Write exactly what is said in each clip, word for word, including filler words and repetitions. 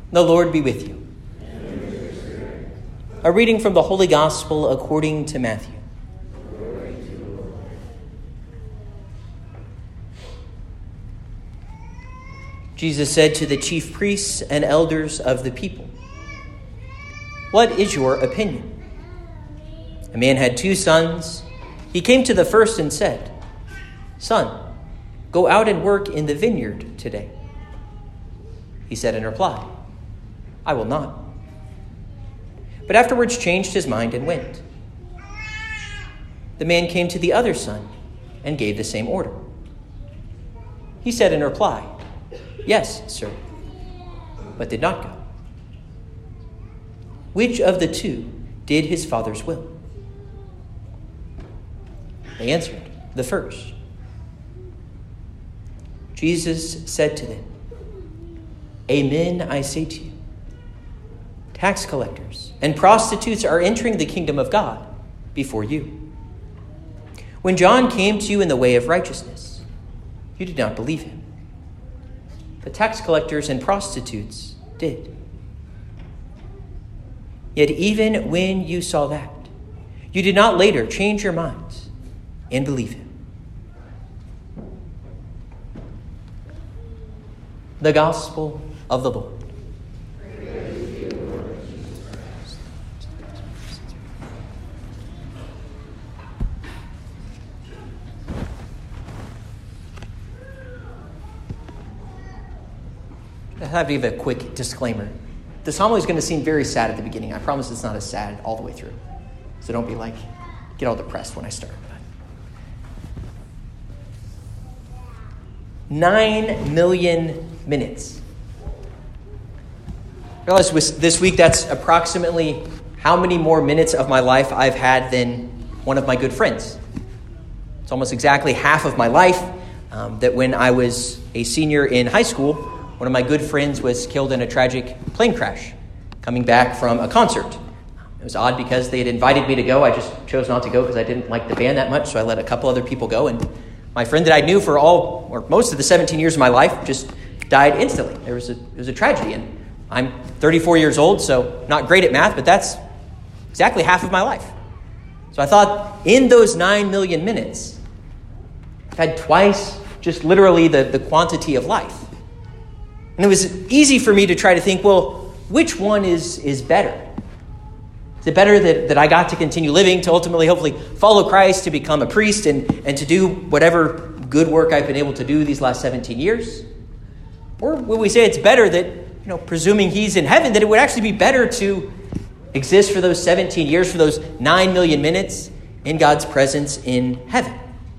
The Lord be with you. A reading from the Holy Gospel according to Matthew. Jesus said to the chief priests and elders of the people, "What is your opinion?" A man had two sons. He came to the first and said, "Son, go out and work in the vineyard today." He said in reply, "I will not." But afterwards changed his mind and went. The man came to the other son and gave the same order. He said in reply, "Yes, sir," but did not go. Which of the two did his father's will? They answered, "The first." Jesus said to them, "Amen, I say to you, tax collectors and prostitutes are entering the kingdom of God before you. When John came to you in the way of righteousness, you did not believe him. The tax collectors and prostitutes did. Yet even when you saw that, you did not later change your minds and believe him." The Gospel of the Lord. I have to give a quick disclaimer. This homily is going to seem very sad at the beginning. I promise it's not as sad all the way through. So don't be like, get all depressed when I start. Nine million minutes. I realized this week that's approximately how many more minutes of my life I've had than one of my good friends. It's almost exactly half of my life. Um, that when I was a senior in high school, one of my good friends was killed in a tragic plane crash coming back from a concert. It was odd because they had invited me to go. I just chose not to go because I didn't like the band that much, so I let a couple other people go. And my friend that I knew for all, or most of the seventeen years of my life, just died instantly. There was a, it was a tragedy. And I'm thirty-four years old, so not great at math, but that's exactly half of my life. So I thought, in those nine million minutes, I've had twice just literally the, the quantity of life. And it was easy for me to try to think, well, which one is, is better? Is it better that, that I got to continue living, to ultimately, hopefully, follow Christ, to become a priest, and, and to do whatever good work I've been able to do these last seventeen years? Or would we say it's better that, you know, presuming he's in heaven, that it would actually be better to exist for those seventeen years, for those nine million minutes in God's presence in heaven?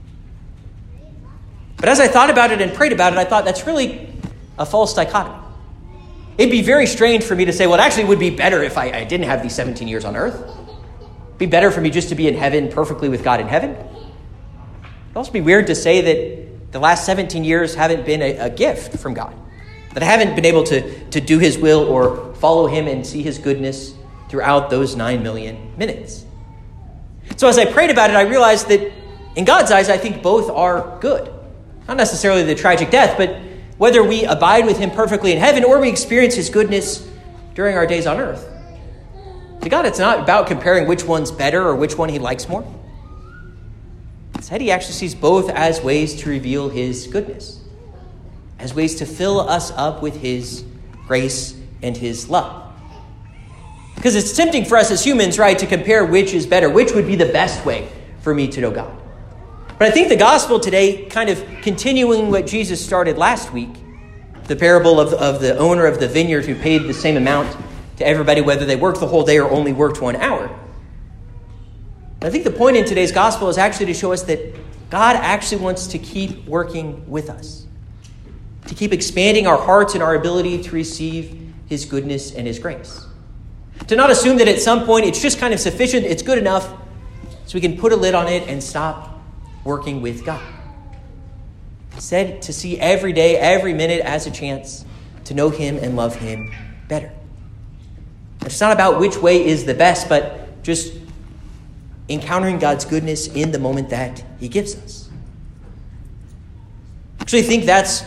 But as I thought about it and prayed about it, I thought that's really a false dichotomy. It'd be very strange for me to say, well, it actually would be better if I, I didn't have these seventeen years on earth. It'd be better for me just to be in heaven perfectly with God in heaven. It'd also be weird to say that the last seventeen years haven't been a, a gift from God, that I haven't been able to, to do his will or follow him and see his goodness throughout those nine million minutes. So as I prayed about it, I realized that in God's eyes, I think both are good. Not necessarily the tragic death, but whether we abide with him perfectly in heaven or we experience his goodness during our days on earth. To God, it's not about comparing which one's better or which one he likes more. Instead, he actually sees both as ways to reveal his goodness, as ways to fill us up with his grace and his love. Because it's tempting for us as humans, right, to compare which is better, which would be the best way for me to know God. But I think the gospel today, kind of continuing what Jesus started last week, the parable of, of the owner of the vineyard who paid the same amount to everybody, whether they worked the whole day or only worked one hour. I think the point in today's gospel is actually to show us that God actually wants to keep working with us, to keep expanding our hearts and our ability to receive his goodness and his grace. To not assume that at some point it's just kind of sufficient, it's good enough, so we can put a lid on it and stop working with God. Instead, to see every day, every minute as a chance to know him and love him better. It's not about which way is the best, but just encountering God's goodness in the moment that he gives us. I actually think that's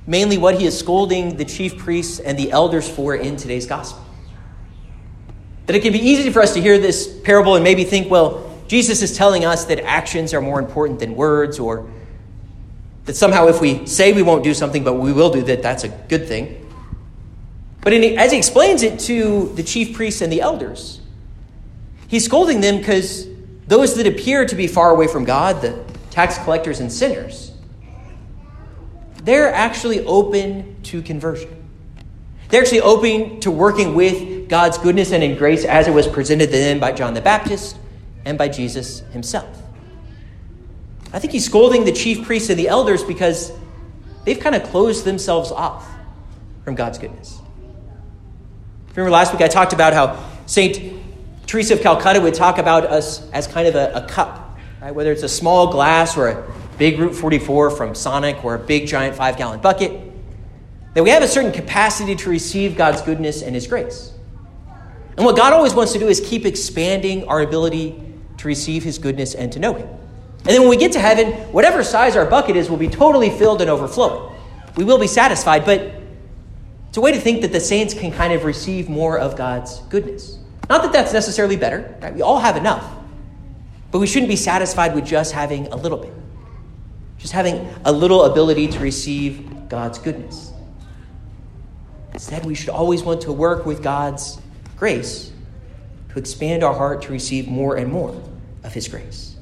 mainly what he is scolding the chief priests and the elders for in today's gospel. That it can be easy for us to hear this parable and maybe think, well, Jesus is telling us that actions are more important than words, or that somehow if we say we won't do something, but we will do that, that's a good thing. But in, as he explains it to the chief priests and the elders, he's scolding them because those that appear to be far away from God, the tax collectors and sinners, they're actually open to conversion. They're actually open to working with God's goodness and in grace as it was presented to them by John the Baptist and by Jesus himself. I think he's scolding the chief priests and the elders because they've kind of closed themselves off from God's goodness. Remember last week I talked about how Saint Teresa of Calcutta would talk about us as kind of a, a cup, right? Whether it's a small glass or a big Route forty-four from Sonic or a big giant five-gallon bucket, that we have a certain capacity to receive God's goodness and his grace. And what God always wants to do is keep expanding our ability to receive his goodness and to know him. And then when we get to heaven, whatever size our bucket is will be totally filled and overflowing. We will be satisfied, but it's a way to think that the saints can kind of receive more of God's goodness. Not that that's necessarily better, right? We all have enough, but we shouldn't be satisfied with just having a little bit. Just having a little ability to receive God's goodness. Instead, we should always want to work with God's grace to expand our heart to receive more and more of his grace.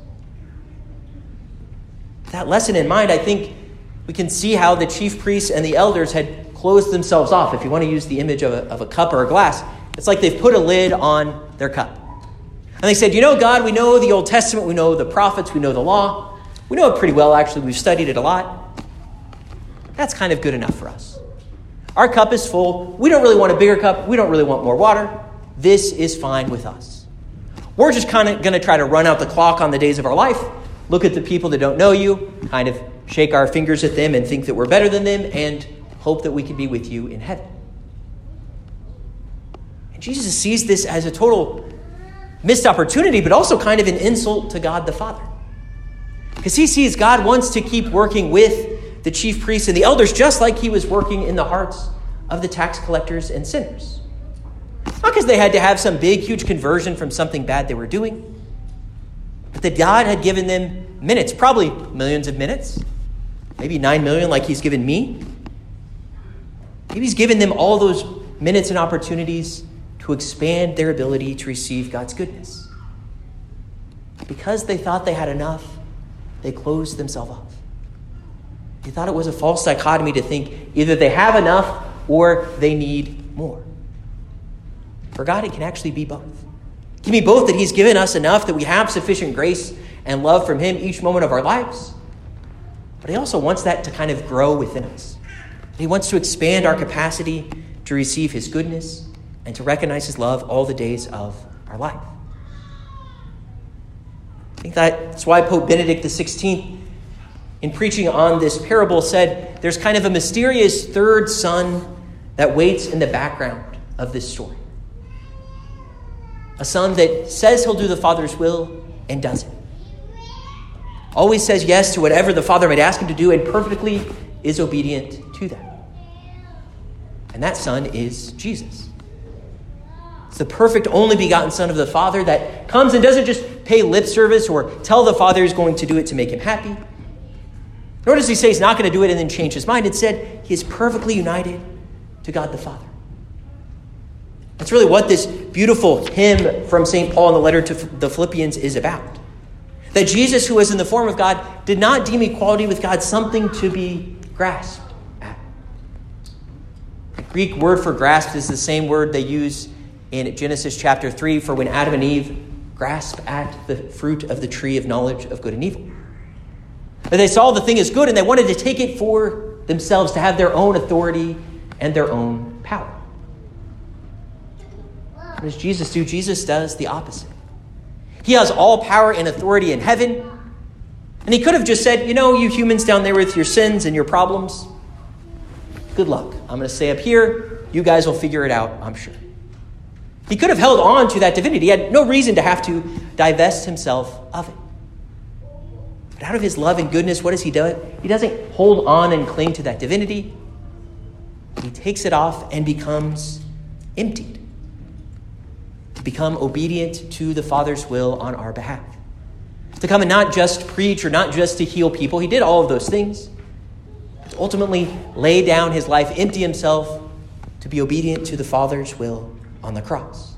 With that lesson in mind, I think we can see how the chief priests and the elders had closed themselves off. If you want to use the image of a, of a cup or a glass, it's like they've put a lid on their cup. And they said, you know, God, we know the Old Testament, we know the prophets, we know the law. We know it pretty well, actually. We've studied it a lot. That's kind of good enough for us. Our cup is full. We don't really want a bigger cup. We don't really want more water. This is fine with us. We're just kind of going to try to run out the clock on the days of our life, look at the people that don't know you, kind of shake our fingers at them and think that we're better than them, and hope that we can be with you in heaven. And Jesus sees this as a total missed opportunity, but also kind of an insult to God the Father. Because he sees God wants to keep working with the chief priests and the elders, just like he was working in the hearts of the tax collectors and sinners. Not because they had to have some big, huge conversion from something bad they were doing, but that God had given them minutes, probably millions of minutes, maybe nine million like he's given me. Maybe he's given them all those minutes and opportunities to expand their ability to receive God's goodness. Because they thought they had enough, they closed themselves off. They thought it was a false dichotomy to think either they have enough or they need more. For God, it can actually be both. It can be both that he's given us enough that we have sufficient grace and love from him each moment of our lives. But he also wants that to kind of grow within us. He wants to expand our capacity to receive his goodness and to recognize his love all the days of our life. I think that's why Pope Benedict the sixteenth, in preaching on this parable, said there's kind of a mysterious third son that waits in the background of this story. A son that says he'll do the Father's will and does it. Always says yes to whatever the Father might ask him to do and perfectly is obedient to that. And that son is Jesus. It's the perfect only begotten Son of the Father that comes and doesn't just pay lip service or tell the Father he's going to do it to make him happy. Nor does he say he's not going to do it and then change his mind. Instead, he is perfectly united to God the Father. That's really what this beautiful hymn from Saint Paul in the letter to the Philippians is about. That Jesus, who was in the form of God, did not deem equality with God something to be grasped at. The Greek word for grasped is the same word they use in Genesis chapter three for when Adam and Eve grasped at the fruit of the tree of knowledge of good and evil. But they saw the thing as good and they wanted to take it for themselves, to have their own authority and their own power. What does Jesus do? Jesus does the opposite. He has all power and authority in heaven. And he could have just said, you know, you humans down there with your sins and your problems, good luck. I'm going to stay up here. You guys will figure it out, I'm sure. He could have held on to that divinity. He had no reason to have to divest himself of it. But out of his love and goodness, what does he do? He doesn't hold on and cling to that divinity. He takes it off and becomes emptied, to become obedient to the Father's will on our behalf. To come and not just preach or not just to heal people. He did all of those things. To ultimately lay down his life, empty himself, to be obedient to the Father's will on the cross.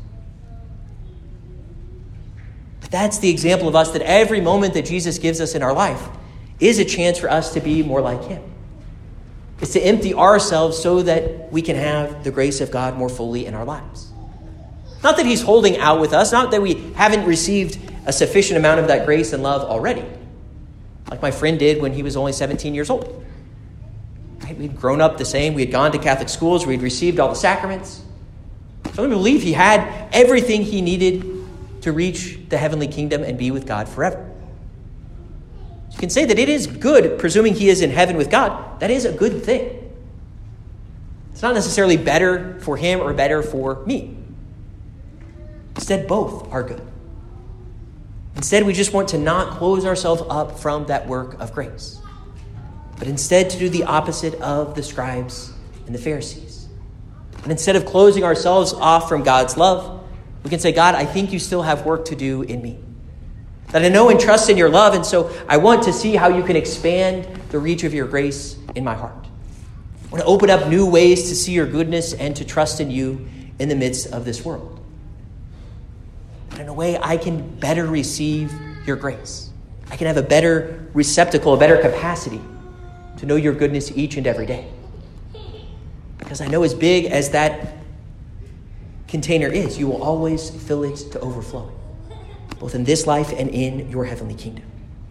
But that's the example of us, that every moment that Jesus gives us in our life is a chance for us to be more like him. It's to empty ourselves so that we can have the grace of God more fully in our lives. Not that he's holding out with us, not that we haven't received a sufficient amount of that grace and love already, like my friend did when he was only seventeen years old. Right? We'd grown up the same. We had gone to Catholic schools. We'd received all the sacraments. So I believe he had everything he needed to reach the heavenly kingdom and be with God forever. You can say that it is good, presuming he is in heaven with God. That is a good thing. It's not necessarily better for him or better for me. Instead, both are good. Instead, we just want to not close ourselves up from that work of grace, but instead to do the opposite of the scribes and the Pharisees. And instead of closing ourselves off from God's love, we can say, God, I think you still have work to do in me. That I know and trust in your love, and so I want to see how you can expand the reach of your grace in my heart. I want to open up new ways to see your goodness and to trust in you in the midst of this world. And in a way, I can better receive your grace. I can have a better receptacle, a better capacity to know your goodness each and every day. Because I know as big as that container is, you will always fill it to overflowing, both in this life and in your heavenly kingdom.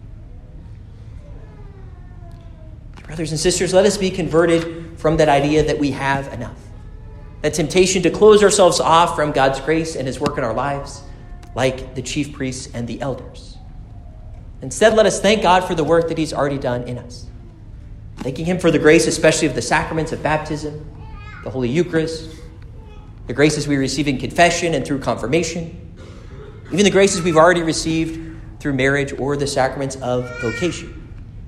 Brothers and sisters, let us be converted from that idea that we have enough. That temptation to close ourselves off from God's grace and his work in our lives, like the chief priests and the elders. Instead, let us thank God for the work that he's already done in us. Thanking him for the grace, especially of the sacraments of baptism, the Holy Eucharist, the graces we receive in confession and through confirmation, even the graces we've already received through marriage or the sacraments of vocation.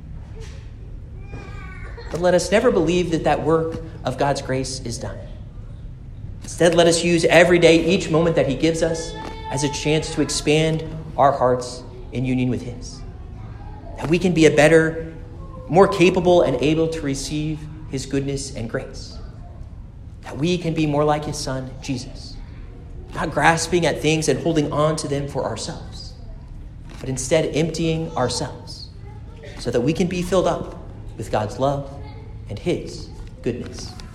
But let us never believe that that work of God's grace is done. Instead, let us use every day, each moment that he gives us, as a chance to expand our hearts in union with his. That we can be a better, more capable and able to receive his goodness and grace. That we can be more like his son, Jesus. Not grasping at things and holding on to them for ourselves, but instead emptying ourselves so that we can be filled up with God's love and his goodness.